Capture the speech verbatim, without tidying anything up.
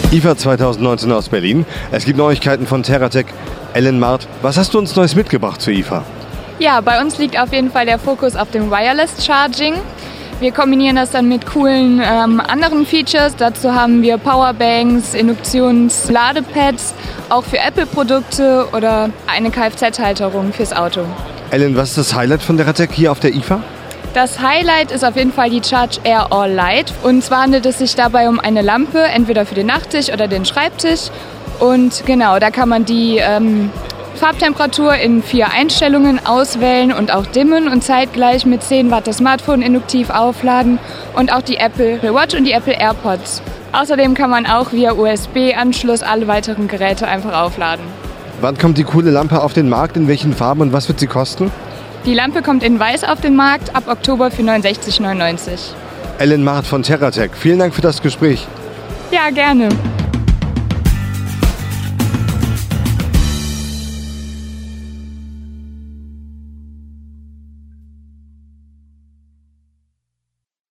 I F A zwanzig neunzehn aus Berlin. Es gibt Neuigkeiten von TerraTech. Ellen Mart, was hast du uns Neues mitgebracht zur I F A? Ja, bei uns liegt auf jeden Fall der Fokus auf dem Wireless Charging. Wir kombinieren das dann mit coolen ähm, anderen Features. Dazu haben wir Powerbanks, Induktions-Ladepads, auch für Apple-Produkte oder eine Kfz-Halterung fürs Auto. Ellen, was ist das Highlight von TerraTech hier auf der I F A? Das Highlight ist auf jeden Fall die Charge Air All Light. Und zwar handelt es sich dabei um eine Lampe, entweder für den Nachttisch oder den Schreibtisch. Und genau, da kann man die ähm, Farbtemperatur in vier Einstellungen auswählen und auch dimmen und zeitgleich mit zehn Watt das Smartphone induktiv aufladen und auch die Apple Watch und die Apple AirPods. Außerdem kann man auch via U S B-Anschluss alle weiteren Geräte einfach aufladen. Wann kommt die coole Lampe auf den Markt? In welchen Farben und was wird sie kosten? Die Lampe kommt in Weiß auf den Markt ab Oktober für neunundsechzig neunundneunzig. Ellen Mart von TerraTech, vielen Dank für das Gespräch. Ja, gerne.